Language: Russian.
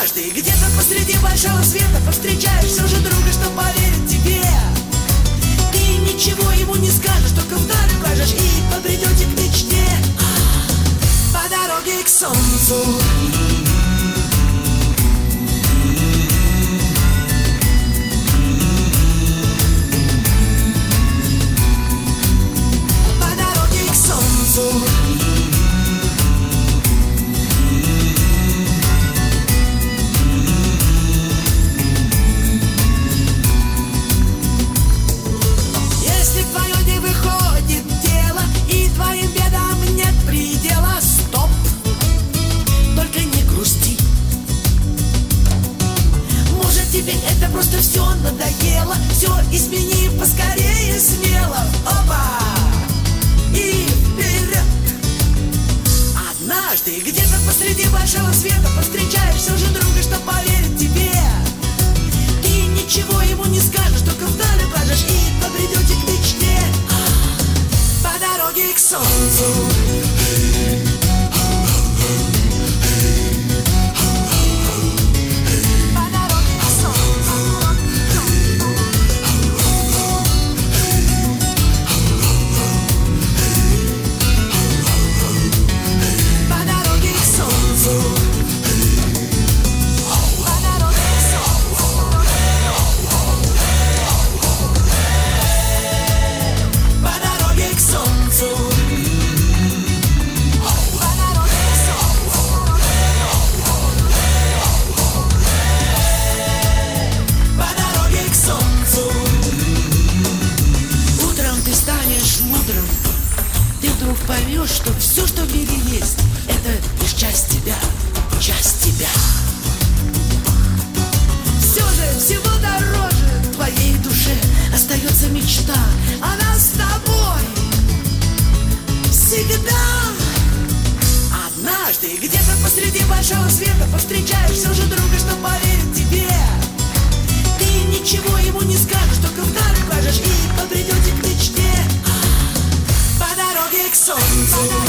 Однажды где-то посреди большого света повстречаешь все же друга, что поверит тебе. Ты ничего ему не скажешь, только вдаль укажешь и побредете к мечте. По дороге к солнцу. По дороге к солнцу. Тебе это просто все надоело. Все измени поскорее, смело. Опа! И вперед! Однажды где-то посреди большого света повстречаешь все же друга, что поверит тебе. Ты ничего ему не скажешь, только вдаль укажешь и побредете к мечте. По дороге к солнцу. Поймешь, что все, что в мире есть, это лишь часть тебя, часть тебя. Все же всего дороже твоей душе остается мечта. Она с тобой всегда. Однажды где-то посреди большого света повстречаешь все же друга, что поверит тебе. Ты ничего ему не скажешь, только вдаль укажешь и побредете к мечте. По дороге к солнцу.